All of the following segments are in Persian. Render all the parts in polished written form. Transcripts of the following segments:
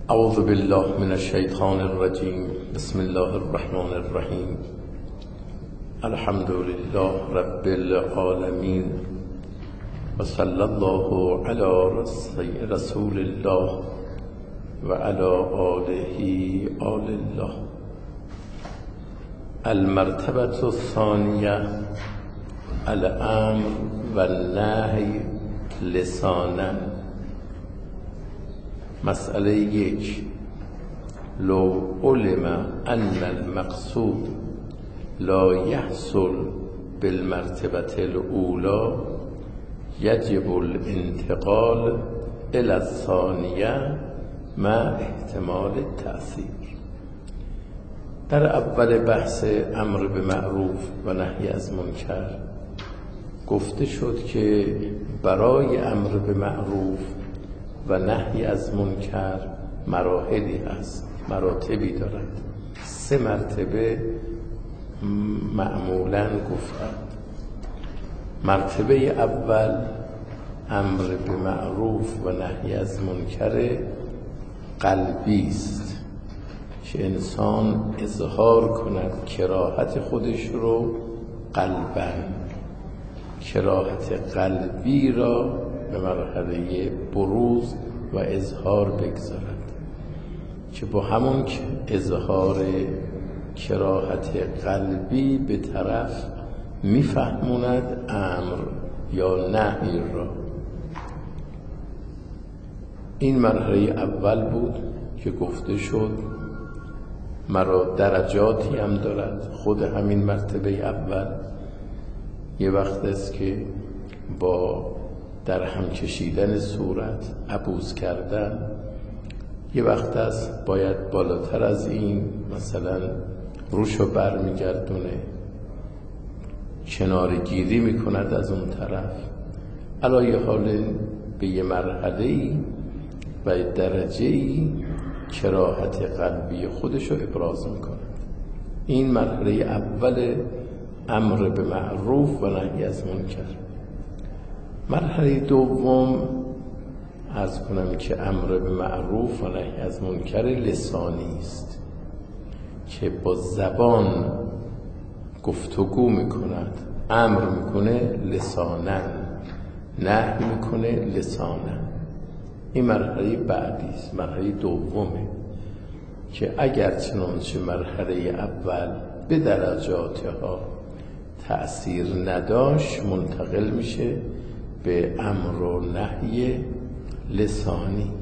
اعوذ بالله من الشیطان الرجیم. بسم الله الرحمن الرحیم. الحمد لله رب العالمین و صلی الله علی رسول الله و علی آل الله. المرتبة الثانیه الامر و النهی لسانا. مسئله 1. لو علم ان المقصود لا يحصل بالمرتبة الأولى يجب الانتقال إلى الثانية مع احتمال التأثیر. در اول بحث امر به معروف و نهی از منکر گفته شد که برای امر به معروف و نهی از منکر مراحلی هست، مراتبی دارد. 3 مرتبه معمولاً گفتند. مرتبه اول امر به معروف و نهی از منکر قلبی است که انسان اظهار کند کراهت خودش رو قلباً، کراهت قلبی را به مرحله بروز و اظهار بگذارد، که با همون اظهار کراهت قلبی به طرف میفهموند امر یا نهی را. این مرحله اول بود که گفته شد مرا درجاتی هم دارد. خود همین مرتبه اول یه وقت است که با در هم کشیدن صورت، عبوس کردن، یه وقت است باید بالاتر از این مثلا روشو بر میگردونه، کنارگیری میکند از اون طرف، علایه حال به یه مرحله‌ای و درجه‌ای کراهت قلبی خودشو ابراز میکند. این مرحله اول امر به معروف و نهی از منکر. مرحله دوم عرض کنم که امر به معروف و نهی از منکر لسانی است که با زبان گفتگو میکند، امر میکنه لسانن، نهی میکنه لسانن. این مرحله بعدی است، مرحله دومه که اگر چنانچه مرحله اول به درجاتها تأثیر نداشت منتقل میشه به امر و نهی لسانی.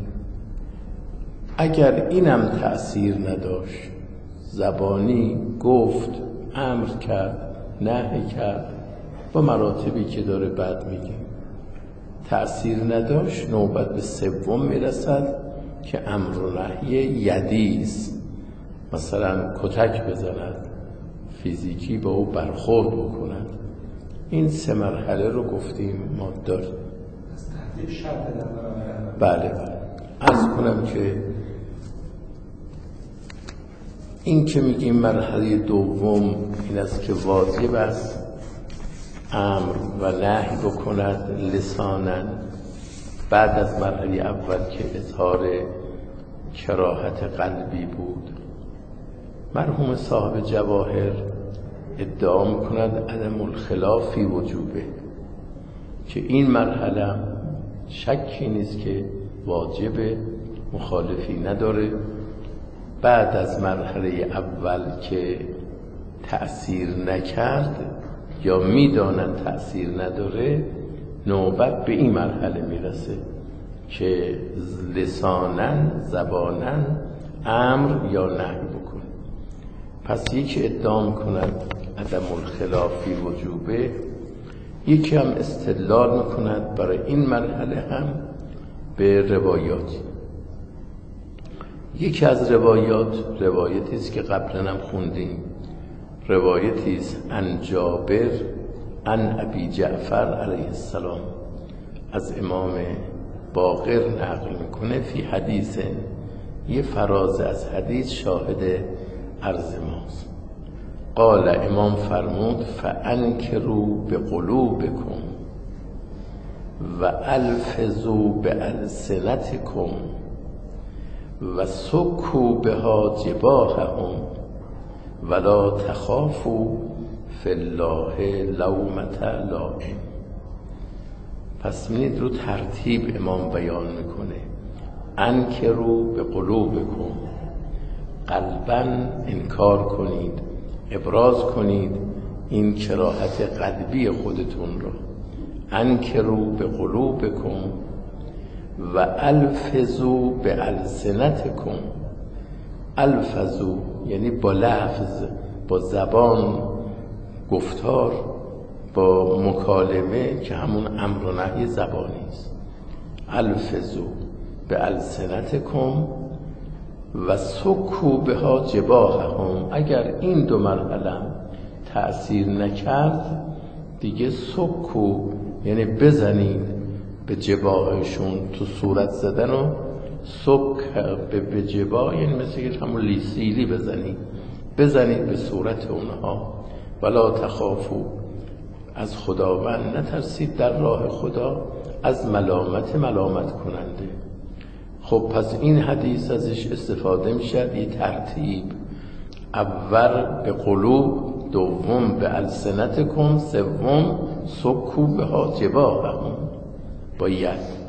اگر اینم تأثیر نداشت، زبانی گفت، امر کرد، نهی کرد، با مراتبی که داره بعد میگیم، تأثیر نداشت، نوبت به سوم میرسد که امر و نهی یدی است. مثلا کتک بزند، فیزیکی با او برخورد بکند. این 3 مرحله رو گفتیم ما داریم. بله. عرض کنم که این که میگیم مرحله دوم این است که واجب است امر و نهی بکند لساناً بعد از مرحله اول که اظهار کراهت قلبی بود. مرحوم صاحب جواهر ادعا میکند عدم الخلافی وجوبه، که این مرحله شکی نیست که واجب، مخالفی نداره. بعد از مرحله اول که تأثیر نکرد یا میدانن تأثیر نداره، نوبت به این مرحله میرسه که لسانن، زبانن امر یا نهی بکنه. پس یکی ادعا میکند عدم الخلافی وجوبه، یکی هم استدلال میکند برای این مرحله هم به روایات. یکی از روایتی است که قبلا هم خوندیم، روایتی است عن جابر عن ابی جعفر علیه السلام، از امام باقر نقل میکنه فی حدیث، یه فراز از حدیث شاهد عرض ماست. قال، امام فرمود فانکروا بقلوبکم و الفظوا بالسنتکم و سکو بها جباههم ولا تخافوا فی الله لومة لائم. پس می‌بینید رو ترتیب امام بیان میکنه. انکروا به قلوبکم، قلباً انکار کنید، ابراز کنید این کراهت قلبی خودتون رو. انکروا به قلوبکم و الفظوا به السنتکم. الفظوا یعنی با لفظ، با زبان، گفتار، با مکالمه که همون امر و نهی زبانی است. الفظوا به السنتکم و سکو بها جباههم. اگر این دو مرحله تأثیر نکرد دیگه سکو یعنی بزنید به جباهشون. تو صورت زدن و سک به جباه یعنی مثل که همون لیسیلی بزنید به صورت اونها. ولا تخافوا، از خداوند نترسید در راه خدا، از ملامت کننده. خب پس این حدیث ازش استفاده میشه یه ترتیب. اول به قلوب، دوم به السنتکم، سوم سکو بها جباههم با ید.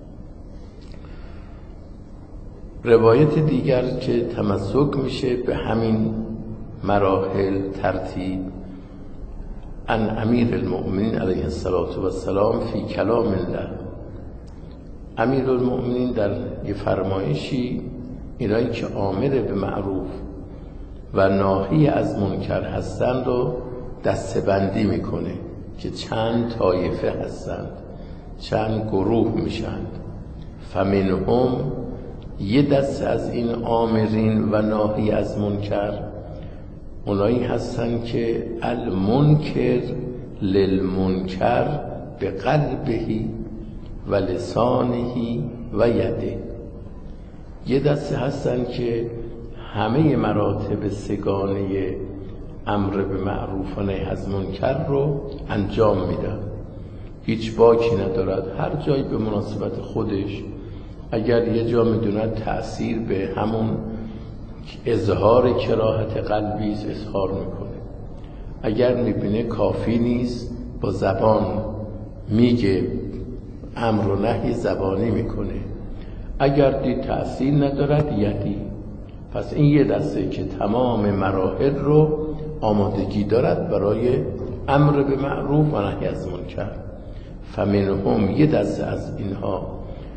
روایت دیگر که تمسک میشه به همین مراحل ترتیب، ان امیر المؤمنین علیه السلام فی کلام الله. امیر المؤمنین در یه فرمایشی اینایی که آمر به معروف و ناهی از منکر هستند و دسته‌بندی میکنه که چند طایفه هستند، چند گروه میشند. فمنهم، یه دسته از این آمرین و ناهی از منکر اونایی هستن که المنکر للمنکر به قلبهی و لسانهی و یده. یه دسته هستن که همه مراتب سگانه امر به معروف و نهی از منکر رو انجام میدن، هیچ باکی ندارد، هر جایی به مناسبت خودش. اگر یه جا میدونن تأثیر به همون اظهار کراهت قلبی اظهار میکنه، اگر میبینه کافی نیست با زبان میگه، امر و نهی زبانی میکنه، اگر دید تأثیر ندارد یدی. پس این یه دسته که تمام مراحل رو آمادگی دارد برای امر به معروف و نهی از منکر. فمنهم، یه دسته از اینها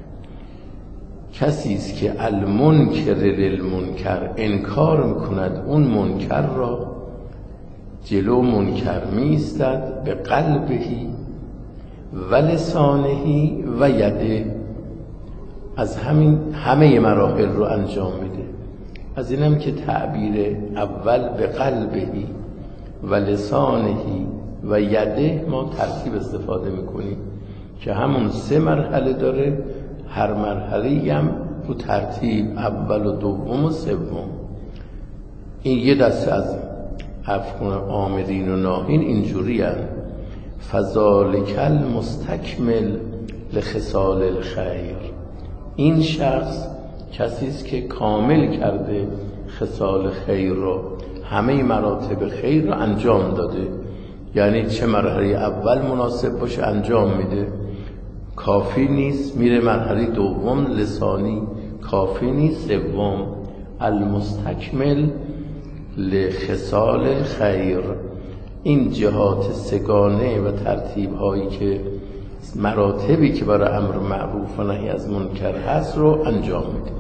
کسی است که المنکر للمنکر، انکار میکند اون منکر را، جلو منکر میستد به قلبهی و لسانهی و یده. از همه مراحل رو انجام میده. از اینم که تعبیر اول به قلبهی و لسانهی و یده ما ترتیب استفاده میکنیم که همون 3 مرحله داره، هر مرحله هم رو ترتیب اول و دوم و سوم. این یه دسته از آمرین و ناهین اینجوری هست. فذالک المستکمل لخصال الخیر. این شخص کسی است که کامل کرده خصال خیر رو، همه مراتب خیر رو انجام داده. یعنی چه مرحله اول مناسب باشه انجام میده، کافی نیست میره مرحله دوم لسانی، کافی نیست سوم. المستکمل لخصال الخیر. این جهات سگانه و ترتیب هایی که مراتبی که برای امر معروف و نهی از منکر هست رو انجام میده.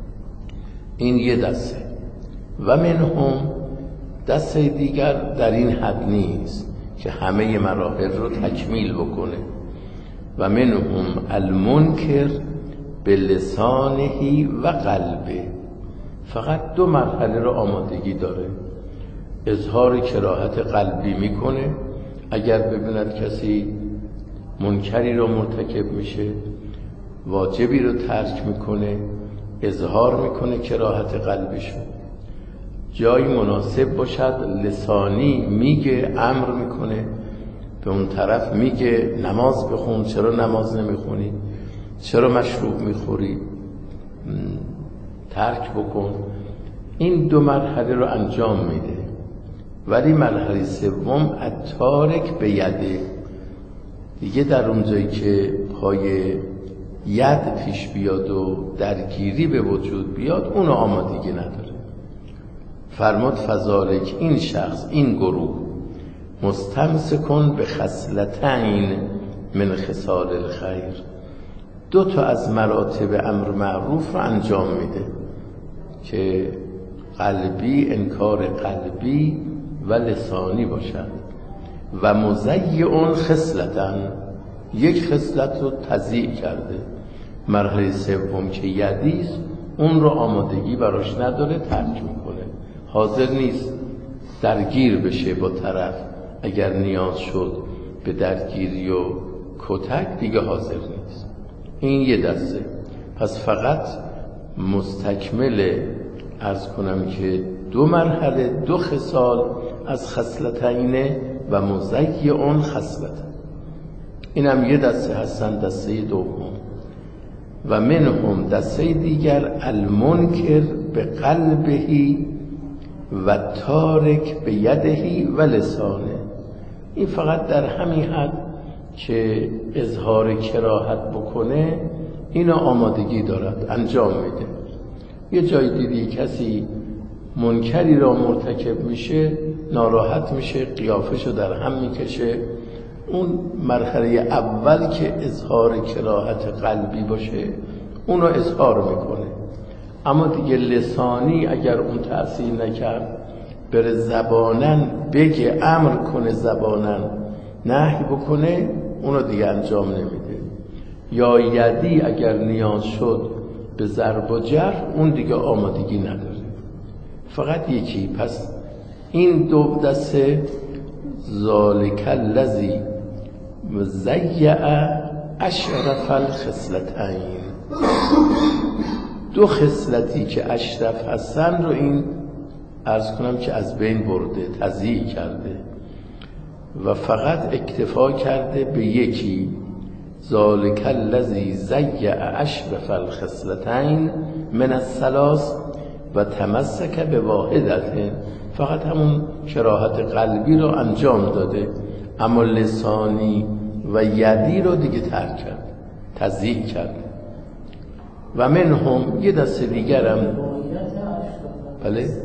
این یه دسته. و منهم، دسته دیگر در این حد نیست که همه مراحل رو تکمیل بکنه. و منهم المنکر به لسانهی و قلبه. فقط 2 مرحله رو آمادگی داره. اظهار کراهت قلبی میکنه، اگر ببیند کسی منکری رو مرتکب میشه، واجبی رو ترک میکنه، اظهار میکنه کراهت قلبیشو. جایی مناسب باشد لسانی میگه، امر میکنه، به اون طرف میگه نماز بخون، چرا نماز نمیخونی، چرا مشروب میخوری، ترک بکن. این 2 مرحله رو انجام میده. ولی مرحله سوم التارک به یده، دیگه در اونجایی که پای ید پیش بیاد و درگیری به وجود بیاد اونو آمادگی نداره. فرمود فذالک، این شخص، این گروه مستمسکن به خصلتین من خصال الخیر، 2 تا از مراتب امر معروف رو انجام میده که قلبی، انکار قلبی و لسانی باشد. و مضیع خصلتن، 1 خصلت رو تضییع کرده. مرحله سوم که یدیست اون رو آمادگی براش نداره، ترک میکنه، حاضر نیست درگیر بشه با طرف. اگر نیاز شد به درگیری و کتک دیگه حاضر نیست. این یه دسته. پس فقط مستکمل عرض کنم که 2 مرحله 2 خصال از خصلتین و مضیع خصلت. این هم یه دسته هستن. دسته دوم و منهم، دسته دیگر المنکر به قلبهی و تارک به یدهی و لسانه. این فقط در همین حد که اظهار کراهت بکنه اینو آمادگی دارد، انجام میده. یه جای دیدی کسی منکری را مرتکب میشه، ناراحت میشه، قیافشو در هم میکشه. اون مرحله اول که اظهار کراهت قلبی باشه اونو اظهار میکنه. اما دیگه لسانی اگر اون تأثیر نکرد، بره زبانن بگه، امر کنه، زبانن نهی بکنه، اونو دیگه انجام نمیده. یا یدی اگر نیاز شد به ضرب و جرح، اون دیگه آمادگی نداره، فقط یکی. پس این 2 دسته ذالک الذی ضیع اشرف الخصلتین، 2 خصلتی که اشرف هستن رو این عرض کنم که از بین برده، تضییع کرده و فقط اکتفا کرده به یکی. ذالک الذی ضیع اشرف الخصلتین من الثلاث و تمسک به واحدته، فقط همون کراهت قلبی رو انجام داده، اما لسانی و یدی رو دیگه ترک کرد، تضییع کرد. و منهم، یه دسته دیگرم، بله، اشرف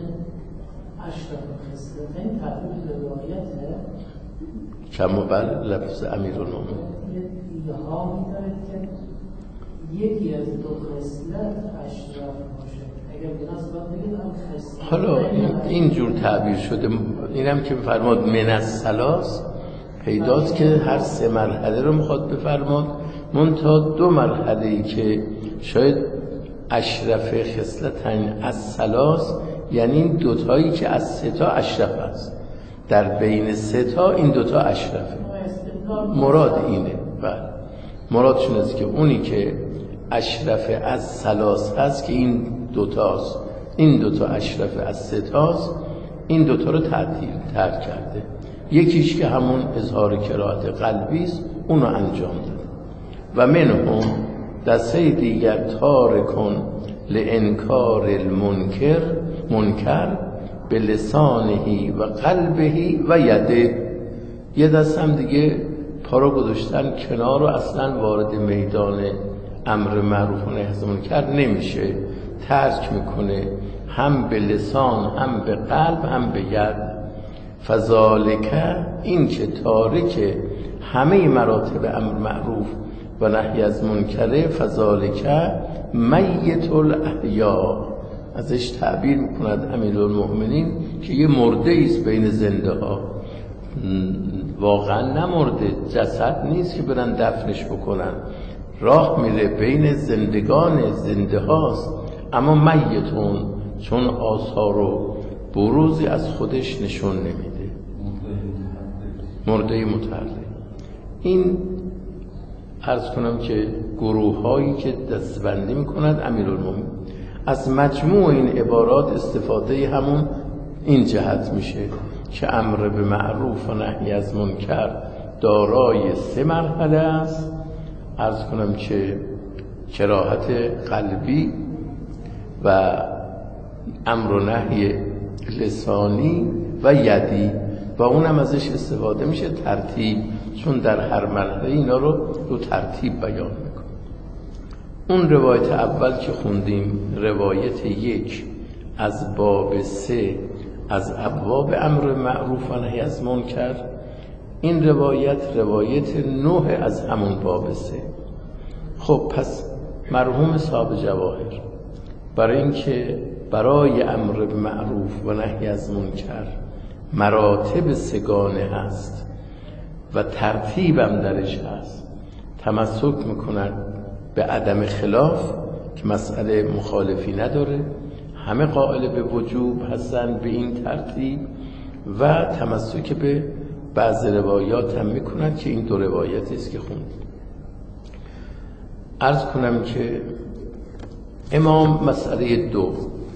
خصلتین تبدیل به واحدته، کما بل لفظ امیرالمومنین ایهامی داره که یکی از 2 خصلت اشرف باشه. اگر بناس باید بگید هم خصلت. حالا اینجور تعبیر شده. اینم که بفرماد من الثلاث، پیداست که هر 3 مرحله رو میخواد بفرماد، منتها 2 مرحله‌ای که شاید اشرف خصلتین از ثلاث، یعنی این 2 تایی که از 3 تا اشرف است، در بین 3 تا این 2 تا اشرفه. مراد اینه. بله، مرادشون است که اونی که اشرف از ثلاث هست که این 2 تاست، این 2 تا اشرف از 3 تاست، این 2 تا رو ترک کرده. یکیش که همون اظهار کراهت قلبی است، اونو انجام داده. و منهم، دسته دیگر تارکن لانکار المنکر به لسانهی و قلبهی و یده. یه دست هم دیگه پا رو گذاشتن کنار و اصلا وارد میدان امر معروف و نهی از منکر نمیشه، ترک میکنه، هم به لسان، هم به قلب، هم به ید. فذالک، این که تارک همه مراتب امر معروف و نهی از منکره، فذالک میت الاحیا، ازش تعبیر میکند امیرالمؤمنین که یه مرده است بین زنده ها. واقعا نمرده، جسد نیست که برن دفنش بکنن، راه میره بین زندگان، زنده هاست، اما میتون، چون آثار و بروزی از خودش نشون نمیده، مرده متحرک. این عرض کنم که گروه هایی که دستبندی میکند امیرالمومنین، از مجموع این عبارات استفاده همون این جهت میشه که امر به معروف و نهی از منکر دارای 3 مرحله است. عرض کنم که کراهت قلبی و امر و نهی لسانی و یدی و اونم ازش استفاده میشه ترتیب، چون در هر مرحله اینا رو ترتیب بیان میکنه. اون روایت اول که خوندیم، روایت 1 از باب 3 از ابواب امر معروف و نهی از منکر، این روایت 9 از همون باب 3. خب پس مرحوم صاحب جواهر برای اینکه برای امر معروف و نهی از منکر مراتب 3 هست و ترتیبم درش هست، تمسک میکنن به عدم خلاف که مسئله مخالفی نداره، همه قائل به وجوب هستن به این ترتیب و تمسک به بعض روایات هم میکنن که این 2 روایتی است که خوندیم. عرض کنم که امام مسئله 2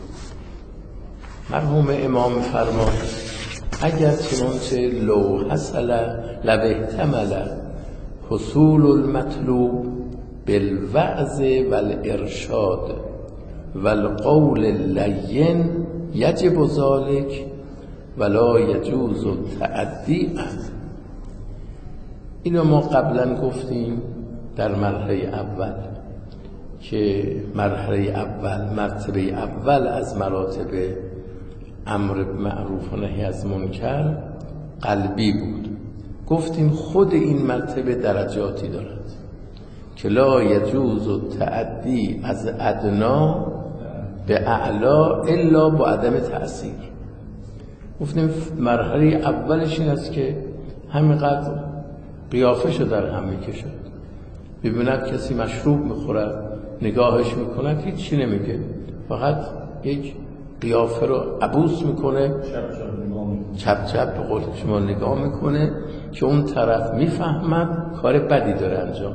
مرحوم امام فرمود اگر چنانچه لو حصل لو احتمل حصول المطلوب بالوعظ والارشاد والقول اللین یجب ذلك ولا یجوز التعدی عنه. اینو ما قبلا گفتیم در مرحله اول که مرتبه اول از مراتب امر معروف و نهی از منکر قلبی بود. گفتیم خود این مرتبه درجاتی دارد که لا یجوز التعدی از ادنا به اعلا الا با عدم تأثیر. گفتیم مرحله اولش این است که همینقدر قیافه در هم میکشد، ببیند کسی مشروب میخورد نگاهش میکند هیچی نمیگه، فقط یک قیافه رو عبوس میکنه، چپ چپ به قول شما نگاه میکنه که اون طرف میفهمد کار بدی داره انجام.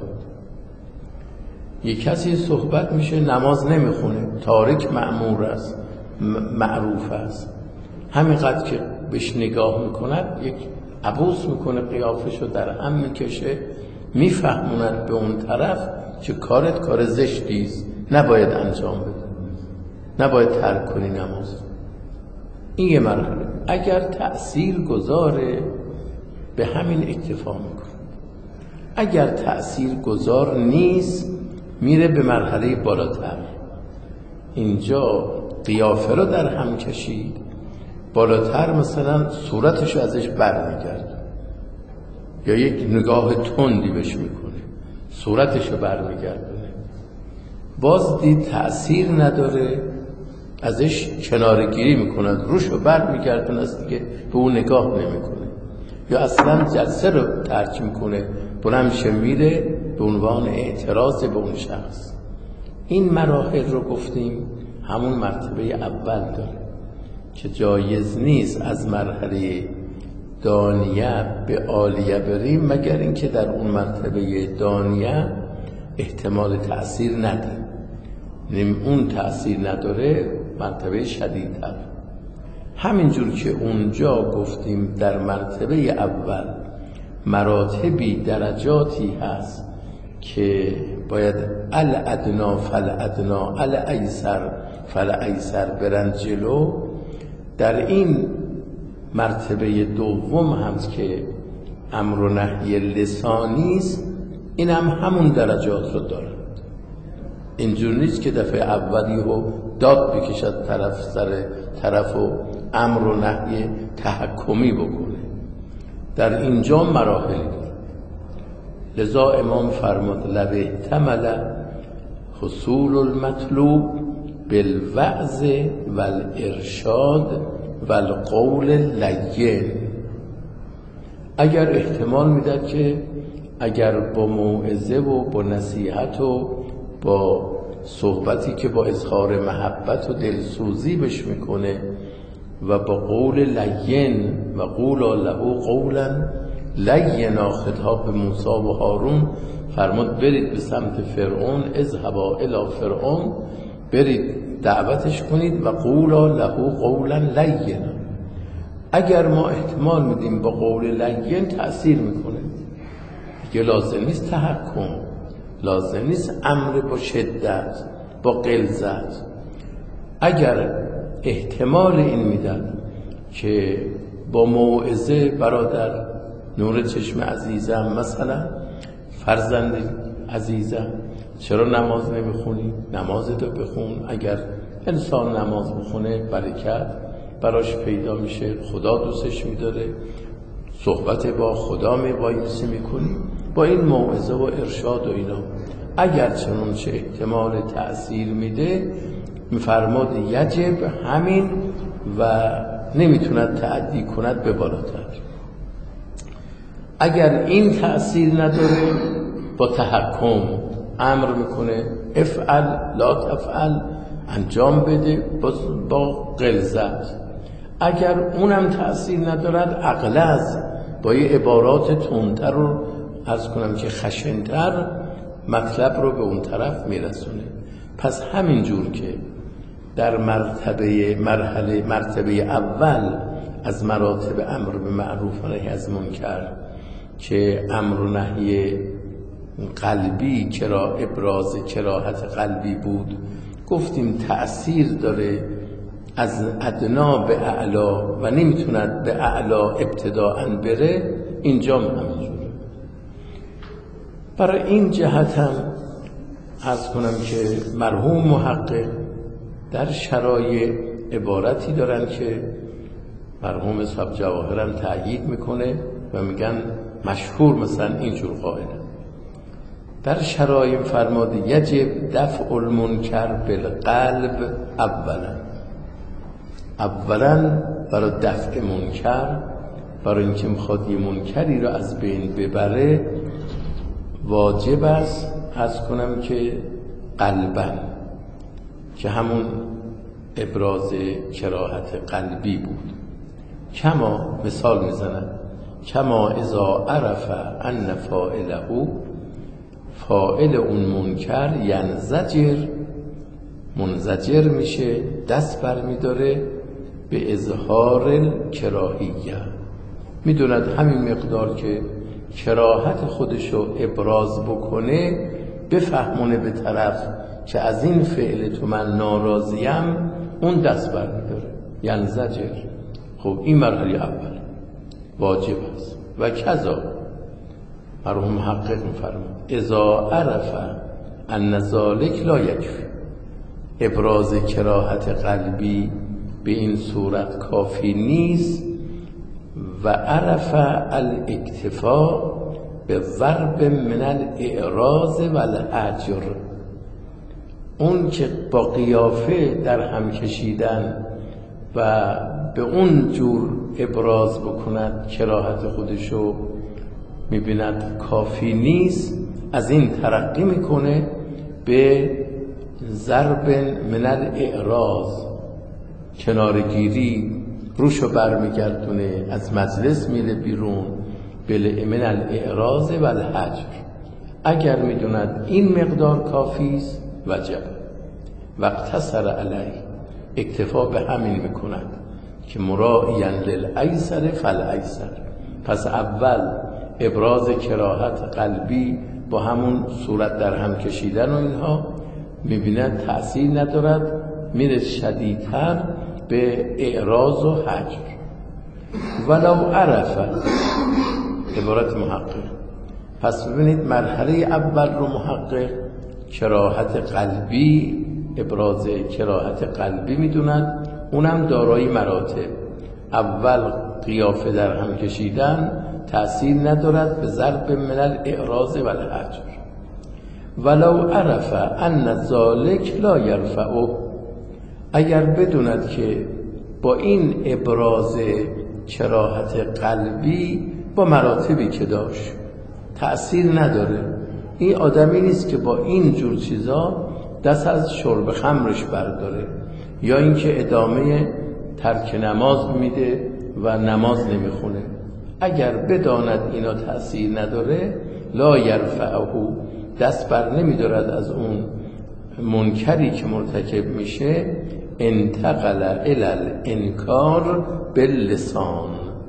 یک کسی صحبت میشه نماز نمیخونه، تارک مأمور است، معروف است، همینقدر که بهش نگاه میکند یک عبوس میکنه، قیافش رو در هم میکشه، میفهموند به اون طرف که کارت کار زشتیست، نباید انجام بده، نباید ترک کنی نماز. این یه مرحله. اگر تأثیر گذاره به همین اکتفا میکنه، اگر تأثیر گذار نیست میره به مرحله بالاتر. اینجا قیافه رو در هم کشید، بالاتر مثلا صورتشو ازش بر میگرد یا یک نگاه تندی بهش میکنه، صورتشو بر میگردونه، باز دید تأثیر نداره، ازش کنارگیری میکند، روشو بر میگردونه، است دیگه به اون نگاه نمیکنه، یا اصلا جلسه رو ترک میکنه، بلندشه میره به عنوان اعتراض به اون شخص. این مراحل رو گفتیم همون مرتبه اول داره که جایز نیست از مرحله دانیه به عالیه بریم مگر اینکه در اون مرتبه دانیه احتمال تأثیر نده. اون تأثیر نداره مرتبه شدیدتر. همینجور که اونجا گفتیم در مرتبه اول مراتبی درجاتی هست که باید الادنا فالادنا الایسر فالایسر برن جلو، در این مرتبه دوم هم که امر و نهی لسانی است، این هم همون درجات رو دارد. اینجور نیست که دفعه اولی رو داد بکشد طرف سر طرف و امر و نهی تحکمی بکنه، در اینجا مراحلی داره. لذا امام فرمود لو احتمل حصول المطلوب بالوعظ والارشاد والقول اللین، اگر احتمال میداد که اگر با موعظه و با نصیحت و با صحبتی که با اظهار محبت و دلسوزی بش میکنه و با قول لین و قولا له قولا لینا، خطاب به موسی و هارون فرمود برید به سمت فرعون، اذهبا الی فرعون، برید دعوتش کنید و قولا له قولا لینا. اگر ما احتمال میدیم با قول لین تأثیر میکنه دیگه، لازم نیست تحکم، لازم نیست امر با شدت با غلظت. اگر احتمال این میدن که با موعظه برادر نور چشم عزیزم، مثلا فرزند عزیزم چرا نماز نمیخونی؟ نمازتو بخون. اگر انسان نماز بخونه برکت براش پیدا میشه، خدا دوستش میداره، صحبت با خدا میبایستی میکنی با این موعظه و ارشاد و اینا. اگر چنانچه احتمال تأثیر میده میفرماد یجب همین و نمیتوند تعدی کند به بالاتر. اگر این تأثیر نداره با تحکم امر میکنه افعل لا تفعل، انجام بده با غلظت. اگر اونم تأثیر ندارد اغلظ، با یه عبارات تندتر رو عرض کنم که خشن‌تر مطلب رو به اون طرف میرسونه. پس همین جور که در مرتبه اول از مراتب امر به معروف و نهی از منکر که امر و نهی قلبی ابراز کراهت قلبی بود، گفتیم تأثیر داره از ادنا به اعلا و نمیتوند به اعلا ابتداءً بره. اینجا همینجوره. برای این جهت هم عرض کنم که مرحوم محقق در شرایع عبارتی دارن که مرحوم صاحب جواهرم تأیید میکنه و میگن مشهور مثلا اینجور قائله در شرایع فرماده یجب دفع المنکر بالقلب اولا برای دفع منکر، برای اینکه میخواد یه منکری رو از بین ببره، واجب است عرض کنم که قلباً، که همون ابراز کراهت قلبی بود. کما مثال میزنن کما اذا عرف ان فاعله، فاعل اون منکر منزجر میشه، دست بر میداره به اظهار کراهیه. میدوند همین مقدار که کراهت خودشو ابراز بکنه، بفهمونه به طرف که از این فعل تو من ناراضیم، اون دست بر میداره ینزجر. خب این مرحله اول واجب است. و کذا مرحوم محقق میفرماید اذا عرف ان ذلک لا یکفی، ابراز کراهت قلبی به این صورت کافی نیست. و عرف الاکتفاء به ضرب من الاعراض و الهجر، اون که با قیافه در هم کشیدن و به اون جور ابراز بکند کراهت خودشو، میبیند کافی نیست، از این ترقی میکنه به ضرب من الاعراض، کنارگیری، روشو برمیگردونه، از مجلس میره بیرون، من الاعراض و الهجر. اگر میدوند این مقدار کافی است وجب واقتصر علیه، اکتفا به همین میکند که مراعیا للایسر فالایسر. پس اول ابراز کراهت قلبی با همون صورت در هم کشیدن و اینها میبیند تأثیر ندارد، میره شدیدتر به اعراض و هجر. ولو عرف، عبارت محقق. پس ببینید مرحله اول رو محقق کراهت قلبی، ابراز کراهت قلبی میدوند، اونم دارای مراتب. اول قیافه در هم کشیدن تأثیر ندارد، به ضرب من الاعراض و الهجر. ولو عرف ان ذلک لا یرفعه، اگر بدوند که با این ابراز کراهت قلبی با مراتبی که داشت تأثیر نداره، این آدمی نیست که با این جور چیزا دست از شرب خمرش برداره، یا اینکه ادامه ترک نماز میده و نماز نمیخونه. اگر بداند اینا تأثیر نداره، لا یرفعه، دست بر نمیدارد از اون منکری که مرتکب میشه، انتقل الی الانکار باللسان،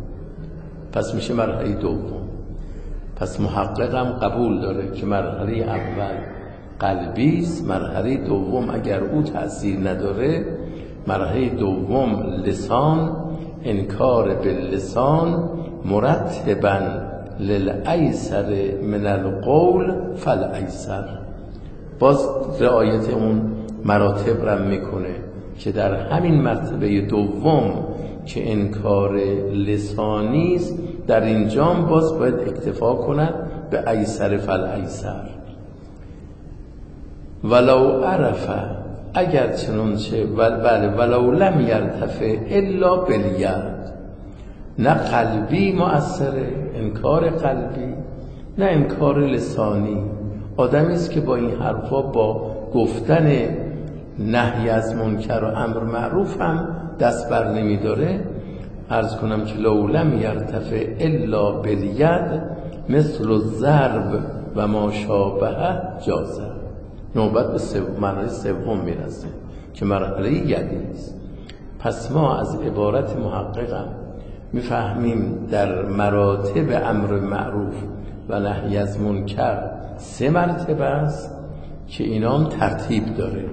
پس میشه مرحله دوم. پس محقق هم قبول داره که مرحله اول قلبی است، مرحله دوم اگر او تأثیر نداره مرحله دوم لسان، انکار باللسان مرتبا للایسر من القول فالایسر. باز رعایت اون مراتب را میکنه که در همین مرتبه دوم که انکار لسانی است، در اینجام باز باید اکتفا کند به ایسر فالایسر. ولو عرف، اگر چنانچه ولو لم یرتفع الا بالید، نه قلبی مؤثره، انکار قلبی، نه انکار لسانی. آدمی است که با این حرفا، با گفتن نهی از منکر و امر معروف هم دست بر نمی داره. عرض کنم که لو لم یرتفع الا بالید مثل الضرب و ما شابه جازه. نوبت به مرحله سوم میرسه که مرحله یدی است. پس ما از عبارت محققم میفهمیم در مراتب امر معروف و نهی از منکر 3 مرتبه است که اینام ترتیب داره: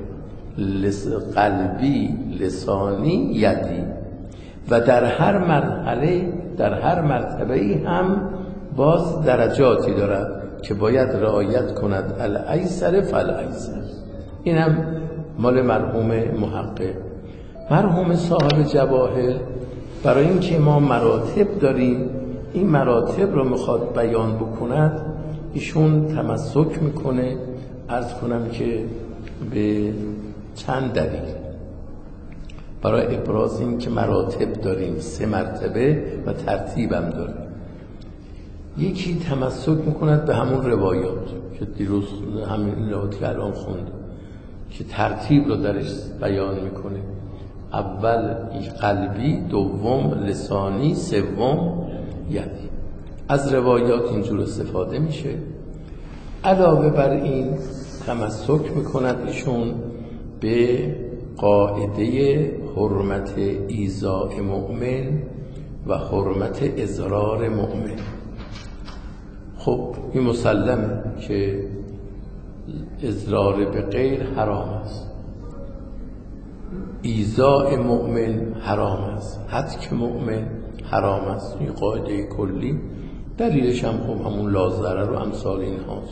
قلبی، لسانی، یدی. و در هر مرحله، در هر مرتبه هم باز درجاتی دارد که باید رعایت کند الایسر فالایسر. اینم مال مرحوم محقق. مرحوم صاحب جواهر برای اینکه ما مراتب داریم، این مراتب رو میخواد بیان بکند، ایشون تمسک میکنه. عرض کنم که به چند دلیل برای ابراز این که مراتب داریم، 3 مرتبه و ترتیبم داریم. یکی تمسک میکند به همون روایات که دیروز همین روایاتی که الان خوند که ترتیب رو درش بیان میکنه: اول قلبی، دوم لسانی، سوم یدی. از روایات اینجور استفاده میشه. علاوه بر این تمسک میکند ایشون به قاعده حرمت ایذاء مؤمن و حرمت اضرار مؤمن. خب این مسلمه که اضرار به غیر حرام است، ایذاء مؤمن حرام است، هتک مؤمن حرام است. این قاعده کلی. دلیلش هم خب همون لا ضرر و امثال این هاست.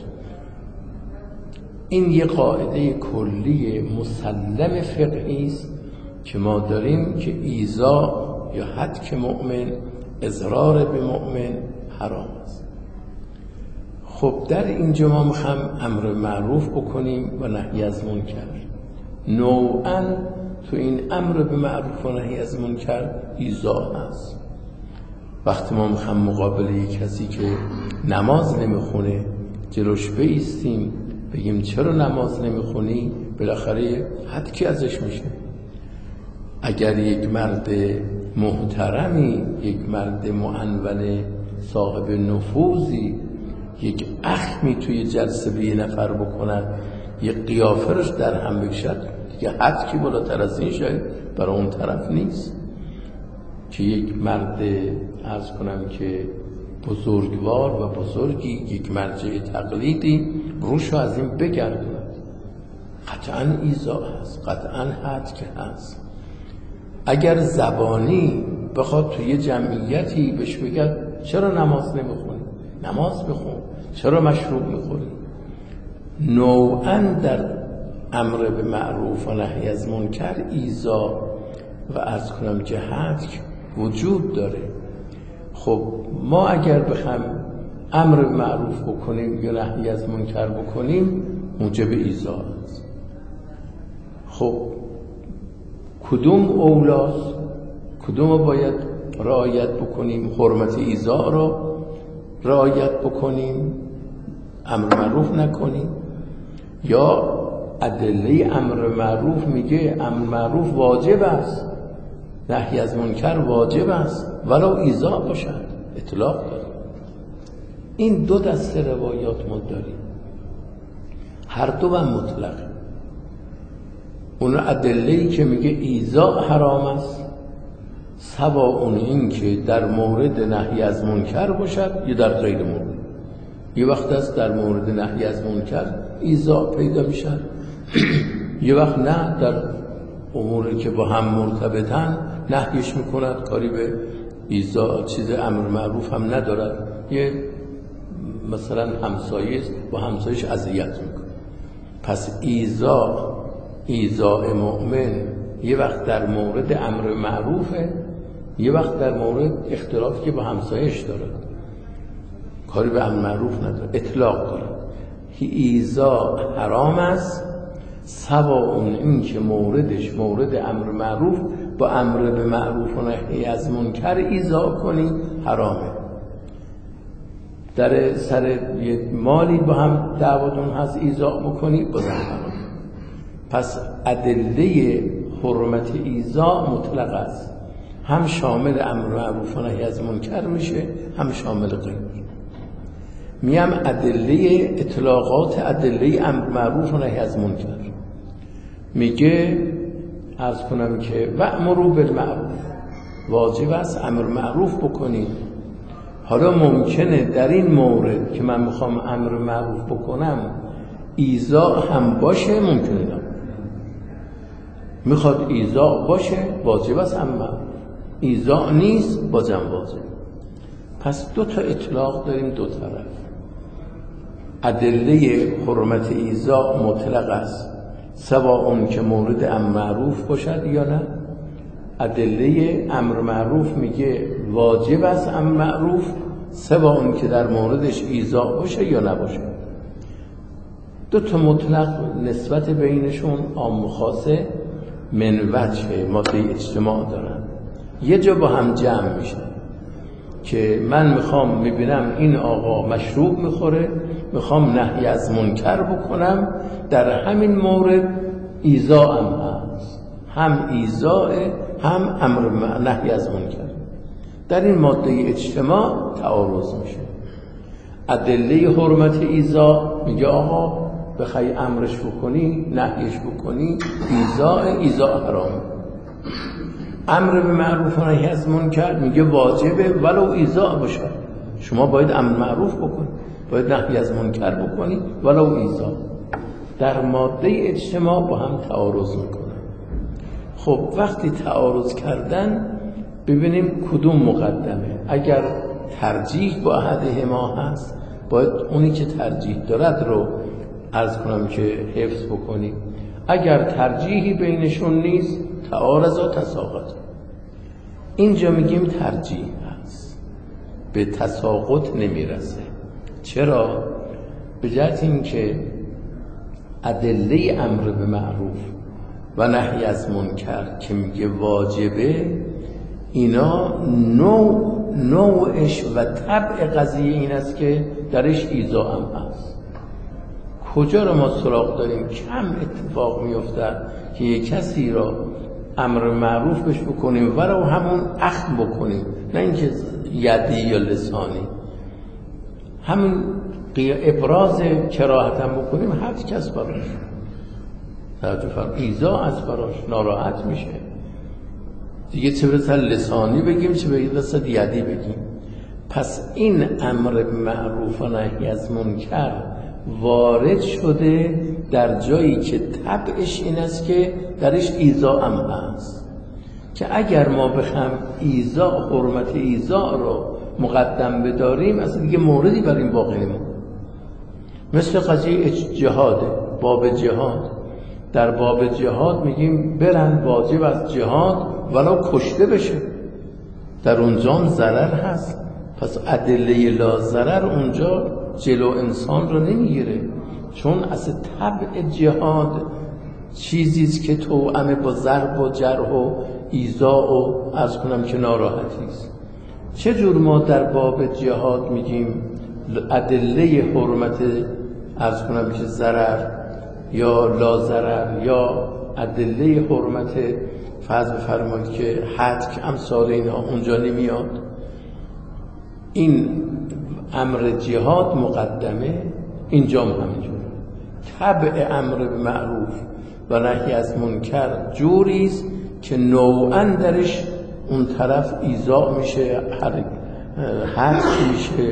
این یه قاعده کلی مسلم فقهی است که ما داریم که ایذاء یا هتک مؤمن، اضرار به مؤمن حرام است. خب در اینجا ما میخوام امر معروف بکنیم و نهی از منکر. نوعاً تو این امر به معروف و نهی از منکر ایذاء هست. وقتی ما میخوام مقابل یک کسی که نماز نمیخونه جلوش بایستیم بگیم چرا نماز نمیخونی، بالاخره هتکی ازش میشه. اگر یک مرد محترمی، یک مرد معنون صاحب نفوذی، یک اخمی توی جلسه به یه نفر بکند، یک قیافرش در هم بکشد، دیگه هتکی بالاتر از این شاید برای اون طرف نیست که یک مرد عرض کنم که بزرگوار و بزرگی، یک مرجع تقلیدی روشو از این بگردوند. قطعاً ایذاء هست، قطعاً هتک هست. اگر زبانی بخواد توی جمعیتی بهش بگد چرا نماز نمیخونی؟ نماز بخون. چرا مشروب میخوری؟ نوعاً در امر به معروف و نهی از منکر ایذاء و عرض کنم هتک وجود داره. خب ما اگر بخوایم امر به معروف بکنیم یا نهی از منکر بکنیم موجب ایذاء است. خب کدوم اولاست؟ کدوم باید رعایت بکنیم؟ حرمت ایذاء رو رعایت بکنیم، امر معروف نکنیم، یا ادله امر معروف میگه امر معروف واجب است، نهی از منکر واجب است ولو ایذاء باشد، اطلاق داره. این 2 دسته روایات ما داریم، هر دو هم مطلقه. اون ادله‌ای که میگه ایذاء حرام است، سواء این که در مورد نهی از منکر باشد یا در غیر مورد. یه وقت است در مورد نهی از منکر ایذاء پیدا میشد، یه وقت نه، در اموری که با هم مرتبطن نهیش میکند، کاری به ایذا چیز امر معروف هم ندارد. یه مثلا همسایه با همسایش اذیت میکنه، پس ایذاء مؤمن یه وقت در مورد امر معروفه، یه وقت در مورد اختلافی که با همسایش داره، کاری به امر معروف نداره، اطلاق داره. ایذا حرام است، سواء این که موردش مورد امر معروف با امر به معروف و نهی از منکر ایذا کنی حرامه. در سر یه مالی با هم دعواتون هست ایذا بکنی بازم حرام. پس ادله حرمت ایذا مطلق است، هم شامل امر معروف و نهی از منکر میشه، هم شامل غیر. میم ادله اطلاقات ادله امر معروف و نهی از منکر. میگه عرض کنم که وأمروا بالمعروف، واجب است امر معروف بکنید. حالا ممکنه در این مورد که من میخوام امر معروف بکنم ایذا هم باشه، ممکنه نه. میخواد ایذا باشه واجب است امر معروف، ایذا نیست بازم واجب. پس دو تا اطلاق داریم، دو طرف. ادله حرمت ایذا مطلق است، سواء که مورد امر معروف باشد یا نه. ادله امر معروف میگه واجب است امر معروف، سواء که در موردش ایذا باشه یا نباشه. دو تا مطلق نسبت بینشون عام و خاصه من وجه ماده اجتماع دارن، یه جا با هم جمع میشن که من میخوام میبینم این آقا مشروب میخوره، میخوام نهی از منکر بکنم، در همین مورد ایذا هم هست، هم ایذا هم امر نهی از منکر. در این ماده اجتماع تعارض میشه. ادله حرمت ایذا میگه آقا بخوای امرش بکنی نهیش بکنی ایذا حرام. امر به معروف و نهی از منکر میگه واجبه ولو ایذا باشه، شما باید امر معروف بکنی، باید نهی از منکر بکنی ولو ایذا. در ماده اجتماع با هم تعارض میکنه. خب وقتی تعارض کردن ببینیم کدوم مقدمه. اگر ترجیح با احدهما هست باید اونی که ترجیح دارد رو عرض کنم که حفظ بکنیم. اگر ترجیحی بینشون نیست تعارض و تساقط. اینجا میگیم ترجیح هست، به تساقط نمیرسه. چرا؟ به جهت این که ادله امر به معروف و نهی از منکر که میگه واجبه، اینا نوعش و طبع قضیه این است که درش ایذا هم هست. کجا رو ما سراغ داریم؟ کم اتفاق میفته که یک کسی را امر معروف بهش بکنیم ولو همون اخذ بکنیم، نه اینکه یدی یا لسانی، همون ابراز کراهت هم بکنیم، هر کس براش توجه فرم ایذا از براش ناراحت میشه دیگه، چه برسه لسانی بگیم چه برسه یدی بگیم. پس این امر معروف و نهی از منکر وارد شده در جایی که طبعش این است که درش ایذا هم هست، که اگر ما بخوام ایذا حرمت ایذا رو مقدم بداریم اصلا دیگه موردی بر این باقی نمونه. مثل قضیه جهاده، باب جهاد. در باب جهاد میگیم برن واجب از جهاد ولو کشته بشه، در اونجا هم ضرر هست. پس ادله لا ضرر اونجا جلو انسان رو نمیگیره، چون اصلا طبع جهاد چیزیست که توأم با ضرب و جرح و ایذا و عرض کنم که ناراحتی است. چه جور ما در باب جهاد میگیم ادله حرمت عرض کنم که ضرر یا لا ضرر یا ادله حرمت فرض بفرمایید که حد که امثال اینا اونجا نمیاد. این امر جهاد مقدمه، اینجا هم همینجوره. طبع امر به معروف و نهی از منکر جوریست که نوعاً درش اون طرف ایذا میشه، حد میشه،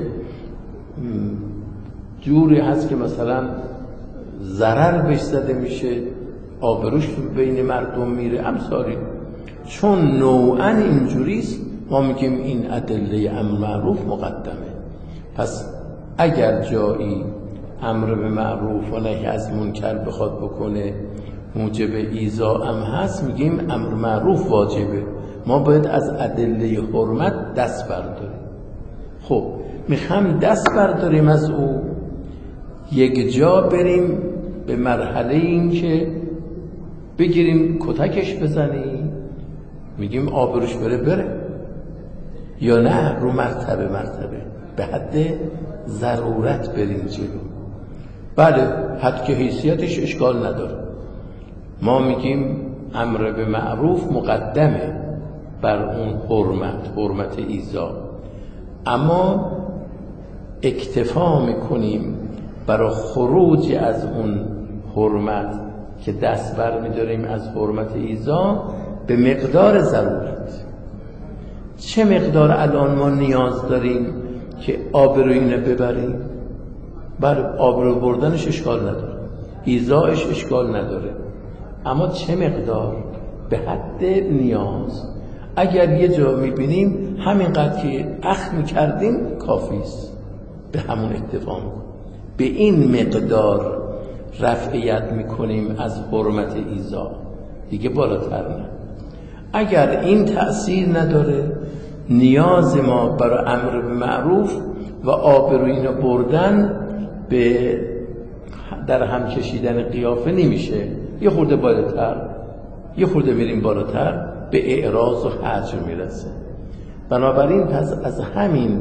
جوری هست که مثلا ضرر بهش زده میشه آبروش بین مردم میره امثالی. چون نوعا اینجوریست ما میگیم این ادله امر معروف مقدمه. پس اگر جایی امر به معروف و نهی از منکر بخواد بکنه موجب ایذا هم هست، میگیم امر معروف واجبه، ما باید از ادله حرمت دست برداریم. خب میخوام دست برداریم از او، یک جا بریم به مرحله این که بگیریم کتکش بزنیم، میگیم آبروش بره، یا نه رو مرتبه به حد ضرورت بریم جلو. بله حد که حیثیتش اشکال نداره، ما میگیم امر به معروف مقدمه بر اون حرمت ایذا، اما اکتفا میکنیم برای خروج از اون حرمت که دست بر میداریم از حرمت ایذا به مقدار ضرورت. چه مقدار الان ما نیاز داریم که آبروی اینو ببریم؟ بله آبرو بردنش اشکال نداره، ایذاش اشکال نداره، اما چه مقدار؟ به حد نیاز. اگر یه جا میبینیم همینقدر که اخم کردیم کافیست، به همون اکتفا میکنیم، به این مقدار رفعیت میکنیم از حرمت ایذا، دیگه بالاتر نه. اگر این تأثیر نداره، نیاز ما برای امر به معروف و آبروی اینو بردن به در هم کشیدن قیافه نمیشه، یه خورده بالاتر، یه خورده بریم بالاتر به اعراض و هجر میرسه. بنابراین پس از همین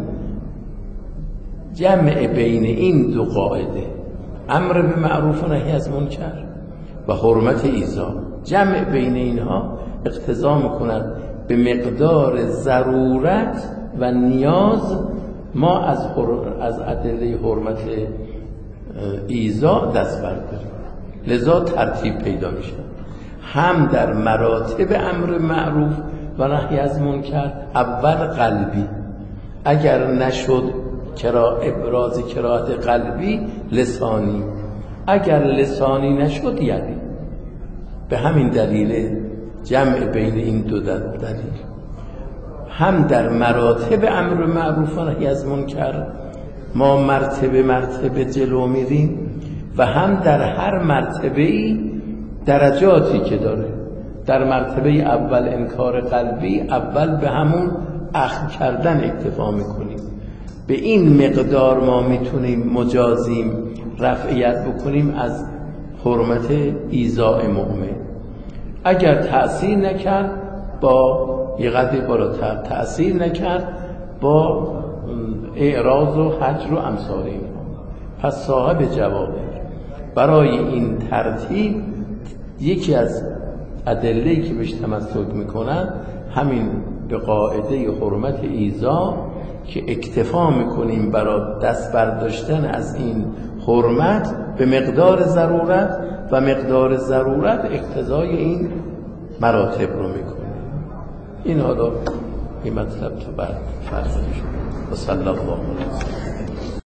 جمع بین این دو قاعده، امر به معروف و نهی از منکر و حرمت ایذا، جمع بین اینها اقتضا میکند به مقدار ضرورت و نیاز ما از ادله حرمت ایذا دست برداریم. لذا ترتیب پیدا میشه، هم در مراتب امر معروف و نهی از منکر اول قلبی، اگر نشد ابراز کراهت قلبی لسانی، اگر لسانی نشد یدی. به همین دلیل جمع بین این دو دلیل، هم در مراتب امر معروف و نهی از منکر ما مرتبه جلو میریم و هم در هر مرتبه‌ای درجاتی که داره. در مرتبه اول انکار قلبی، اول به همون اخم کردن اکتفا میکنیم، به این مقدار ما میتونیم مجازیم رفعیت بکنیم از حرمت ایذاء مؤمن. اگر تأثیر نکرد با یه قدر بالاتر، تأثیر نکرد با اعراض و هجر و امثال اینها. پس صاحب جوابه برای این ترتیب یکی از ادله‌ای که بهش تمسک میکنن همین به قاعده حرمت ایذا که اکتفا میکنیم برای دست برداشتن از این حرمت به مقدار ضرورت و مقدار ضرورت اقتضای این مراتب رو میکنه. این حالا این مطلب تا بعد فرض میشه. و صلی الله علیه و سلم.